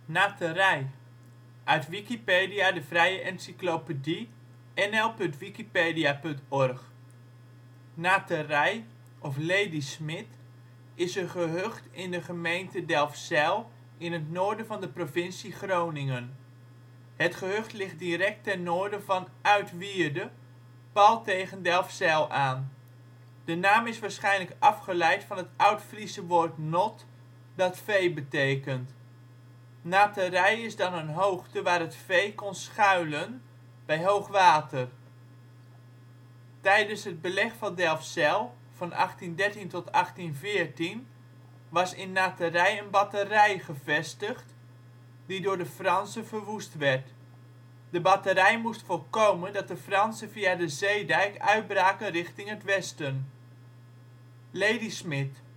Naterij, uit Wikipedia, de vrije encyclopedie. nl.wikipedia.org. Naterij of Ladysmith is een gehucht in de gemeente Delfzijl in het noorden van de provincie Groningen. Het gehucht ligt direct ten noorden van Uitwierde, pal tegen Delfzijl aan. De naam is waarschijnlijk afgeleid van het Oudfriese woord nôt dat vee betekent. Naterij is dan een hoogte waar het vee kon schuilen bij hoog water. Tijdens het Beleg van Delfzijl (1813-1814) was in Naterij een batterij gevestigd, die door de Fransen verwoest werd. De batterij moest voorkomen dat de Fransen via de zeedijk uitbraken richting het westen. Ladysmith.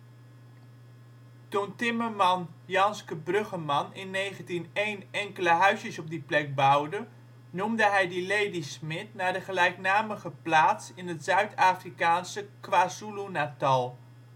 Toen timmerman Janske Bruggeman in 1901 enkele huisjes op die plek bouwde, noemde hij die Ladysmith naar de gelijknamige plaats in het Zuid-Afrikaanse KwaZulu-Natal.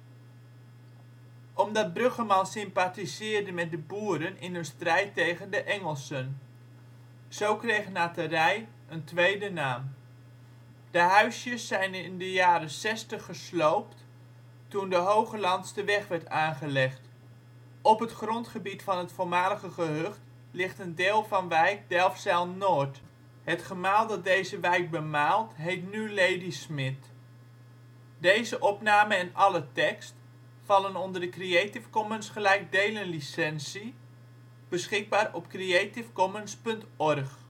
Omdat Bruggeman sympathiseerde met de boeren in hun strijd tegen de Engelsen. Zo kreeg Naterij een tweede naam. De huisjes zijn in de jaren ' 60 gesloopt toen de Hogelandsterweg werd aangelegd. Op het grondgebied van het voormalige gehucht ligt een deel van wijk Delfzijl-Noord. Het gemaal dat deze wijk bemaalt heet nu Ladysmith. Deze opname en alle tekst vallen onder de Creative Commons gelijkdelen licentie. Beschikbaar op creativecommons.org